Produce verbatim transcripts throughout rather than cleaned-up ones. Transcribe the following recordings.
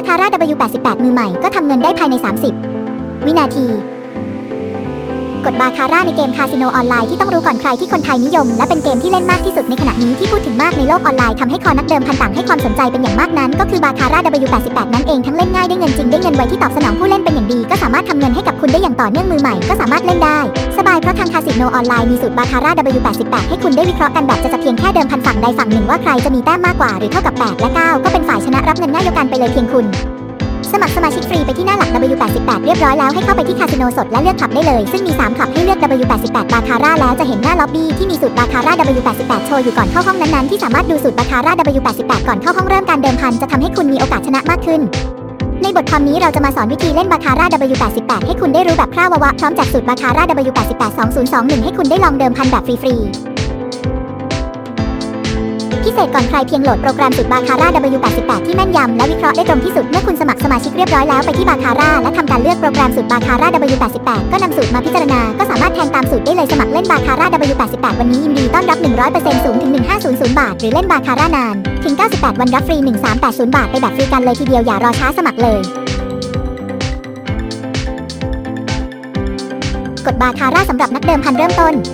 คาร่า ดับเบิลยู แปดสิบแปด มือใหม่ก็ทำเงินได้ภายใน สามสิบ วินาที กดบาคาร่าในเกมคาสิโนออนไลน์ที่ต้องรู้ก่อนใครที่คนไทยนิยมและเป็นเกมที่เล่นมากที่สุดในขณะนี้ที่พูดถึงมากในโลกออนไลน์ทำให้คอนักเดิมพันต่างให้ความสนใจเป็นอย่างมากนั้นก็คือบาคาร่า ดับเบิลยู แปดสิบแปด นั่นเองทั้งเล่นง่ายได้เงินจริงได้เงินไวที่ตอบสนองผู้เล่นเป็นอย่างดีก็สามารถทำเงินให้กับคุณได้อย่างต่อเนื่องมือใหม่ก็สามารถเล่นได้สบายเพราะทางคาสิโนออนไลน์มีสูตรบาคาร่า ดับเบิลยู แปดสิบแปด ให้คุณได้วิเคราะห์กันแบบจะเพียงแค่เดิมพันฝั่งใดฝั่งหนึ่งว่าใครจะมีแต้มมากกว่าหรือเท่ากับแปดและเก้าก็เป็นฝ่ายชนะรับเงินง่ายกันไปเลยเพียงคุณสมัครสมาชิกฟรีไปที่หน้าหลัก ดับเบิลยู แปดสิบแปด เรียบร้อยแล้วให้เข้าไปที่คาสิโนสดและเลือกคลับได้เลยซึ่งมีสามคลับให้เลือก ดับเบิลยู แปดสิบแปด บาคาร่าแล้วจะเห็นหน้าล็อบบี้ที่มีสูตรบาคาร่า ดับเบิลยู แปดสิบแปด โชว์อยู่ก่อนเข้าห้องนั้นๆที่สามารถดูสูตรบาคาร่า ดับเบิลยู แปดสิบแปด ก่อนเข้าห้องเริ่มการเดิมพันจะทำให้คุณมีโอกาสชนะมากขึ้นในบทความนี้เราจะมาสอนวิธีเล่นบาคาร่า ดับเบิลยู แปดสิบแปด ให้คุณได้รู้แบบคร่าวๆพร้อมแจกสูตรบาคาร่า ดับเบิลยู แปดสิบแปด สองพันยี่สิบเอ็ด ให้คุณได้ลองเดิมพันแบบฟรีๆพิเศษก่อนใครเพียงโหลดโปรแกรมสูตรบาคาร่า ดับเบิลยู แปดสิบแปด ที่แม่นยำและวิเคราะห์ได้ตรงที่สุดเมื่อคุณสมัครสมาชิกเรียบร้อยแล้วไปที่บาคาร่าและทำการเลือกโปรแกรมสูตรบาคาร่า ดับเบิลยู แปดสิบแปด ก็นำสูตรมาพิจารณาก็สามารถแทงตามสูตรได้เลยสมัครเล่นบาคาร่า ดับเบิลยู แปดสิบแปด วันนี้ยินดีต้อนรับ หนึ่งร้อยเปอร์เซ็นต์ สูงถึง หนึ่งพันห้าร้อย บาทหรือเล่นบาคาร่านานถึงเก้าสิบแปดวันรับฟรี หนึ่งพันสามร้อยแปดสิบ บาทไปแบบฟรีกันเลยทีเดียวอย่ารอช้าสมัครเลยกดบาคาร่าสำหรับนักเดิมพันเริ่มต้น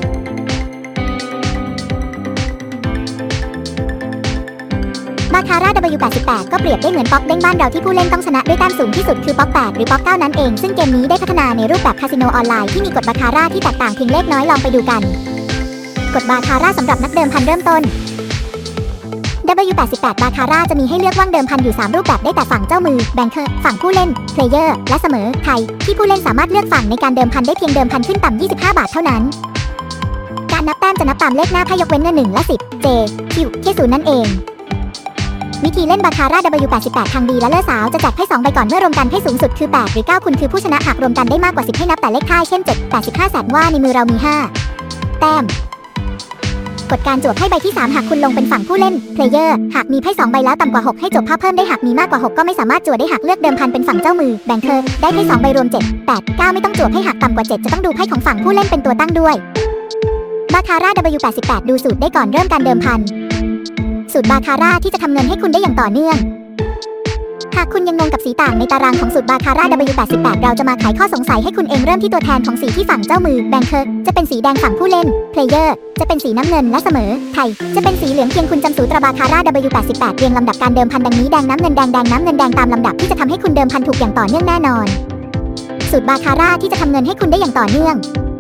บาคาร่า ดับเบิลยู แปดสิบแปด ก็เปรียบได้เหมือนป๊อกเด้งบ้านเราที่ผู้เล่นต้องชนะด้วยแต้มสูงที่สุดคือป๊อกแปดหรือป๊อกเก้านั่นเองซึ่งเกมนี้ได้พัฒนาในรูปแบบคาสิโนออนไลน์ที่มีกฎบาคาร่าที่แตกต่างเพียงเล็กน้อยลองไปดูกันกฎบาคาร่าสำหรับนักเดิมพันเริ่มต้น ดับเบิลยู แปดสิบแปด บาคาร่าจะมีให้เลือกว่างเดิมพันอยู่สามรูปแบบได้แต่ฝั่งเจ้ามือแบงเกอร์ฝั่งผู้เล่นเพลเยอร์และเสมอไทยที่ผู้เล่นสามารถเลือกฝั่งในการเดิมพันได้เพียงเดิมพันขึ้นต่ำยี่สิบห้าบาทเท่านั้นการนับแต้มจะนับตามเลขหน้าไพ่ยกเว้นเงินหนึ่งและสิบ J Q แค่ศูนย์นั่นเองวิธีเล่นบาคาร่า ดับเบิลยู แปดสิบแปด ทางดีและเลิศสาวจะแจกไพ่สองใบก่อนเมื่อรวมกันไพ่สูงสุดคือแปดหรือเก้าคุณคือผู้ชนะหากรวมกันได้มากกว่าสิบให้นับแต่เลขท้ายเช่นเจ็ด แปดสิบห้าแสนว่าในมือเรามีห้าแต้มกฎการจั่วไพ่ใบที่สามหากคุณลงเป็นฝั่งผู้เล่นเพลเยอร์หากมีไพ่สองใบแล้วต่ำกว่าหกให้จบภาพเพิ่มได้หากมีมากกว่าหกก็ไม่สามารถจั่วได้หากเลือกเดิมพันเป็นฝั่งเจ้ามือแบงเกอร์ได้ไพ่สองใบรวมเจ็ด แปด เก้าไม่ต้องจั่วไพ่หากต่ำกว่าเจ็ดจะต้องดูไพ่ของฝั่งผู้เล่นเป็นตัวตั้งด้วยบาคาร่า ดับเบิลยู แปดสิบแปด ดูสูตรได้ก่อนเริ่มการเดิมพันสูตรบาคาร่าที่จะทำเงินให้คุณได้อย่างต่อเนื่องหากคุณยังงงกับสีต่างในตารางของสูตรบาคาร่า ดับเบิลยู แปดสิบแปด เราจะมาไขข้อสงสัยให้คุณเองเริ่มที่ตัวแทนของสีที่ฝั่งเจ้ามือแบงเกอร์จะเป็นสีแดงฝั่งผู้เล่นเพลเยอร์จะเป็นสีน้ำเงินและเสมอไทยจะเป็นสีเหลืองเพียงคุณจำสูตรบาคาร่า ดับเบิลยู แปดสิบแปด เรียงลำดับการเดิมพันดังนี้แดงน้ำเงินแดงแดงน้ำเงินแดงตามลำดับที่จะทำให้คุณเดิมพันถูกอย่างต่อเนื่องแน่นอนสูตรบาคาร่าที่จะทำเงินให้คุณได้อย่างต่อเนื่อง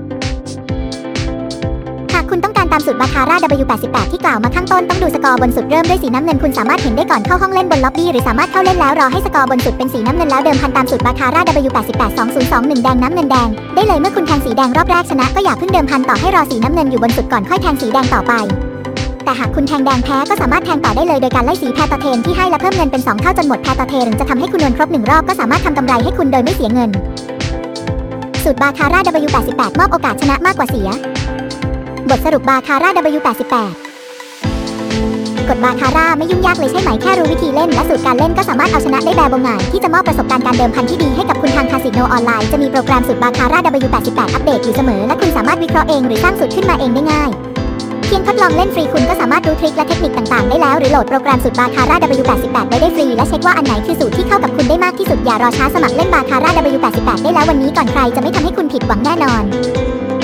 หากคุณต้องการตามสูตรบาคาร่า ดับเบิลยู แปดสิบแปด ที่กล่าวมาข้างต้นต้องดูสกอร์บนสุดเริ่มด้วยสีน้ำเงินคุณสามารถเห็นได้ก่อนเข้าห้องเล่นบนล็อบบี้หรือสามารถเข้าเล่นแล้วรอให้สกอร์บนสุดเป็นสีน้ำเงินแล้วเดิมพันตามสูตรบาคาร่า ดับเบิลยู แปดสิบแปด สองพันยี่สิบเอ็ด แดงน้ำเงินแดงได้เลยเมื่อคุณแทงสีแดงรอบแรกชนะก็อย่าเพิ่งเดิมพันต่อให้รอสีน้ำเงินอยู่บนสุดก่อนค่อยแทงสีแดงต่อไปแต่หากคุณแทงแดงแพ้ก็สามารถแทงต่อได้เลยโดยการไล่สีแพตเทนที่ให้และเพิ่มเงินเป็นสองเท่าจนหมดแพตเทนจะทำให้คุณวนครบหนึ่งรอบก็สามารถทำกำไรให้คุณโดยไม่เสียเงินสูตรบาคาร่า ดับเบิลยู แปดสิบแปด มอบโอกาสชนะมากกว่าเสียบทสรุปบาคาร่า ดับเบิลยู แปดสิบแปด กฎบาคาร่าไม่ยุ่งยากเลยใช่ไหมแค่รู้วิธีเล่นและสูตรการเล่นก็สามารถเอาชนะได้แบบง่ายที่จะมอบประสบการณ์การเดิมพันที่ดีให้กับคุณทางคาสิโนออนไลน์จะมีโปรแกรมสูตรบาคาร่า ดับเบิลยู แปดสิบแปด อัปเดตอยู่เสมอและคุณสามารถวิเคราะห์เองหรือสร้างสูตรขึ้นมาเองได้ง่ายเพียงทดลองเล่นฟรีคุณก็สามารถรู้ทริคและเทคนิคต่างๆได้แล้วหรือโหลดโปรแกรมสูตรบาคาร่า ดับเบิลยู แปดสิบแปด ไว้ได้ฟรีและเช็คว่าอันไหนคือสูตรที่เข้ากับคุณได้มากที่สุดอย่ารอช้าสมัครเล่นบาคาร่า ดับเบิลยู แปดสิบแปด ได้แล้ววันนี้ก่อนใครจะไม่ทำให้คุณผิดหวังแน่นอน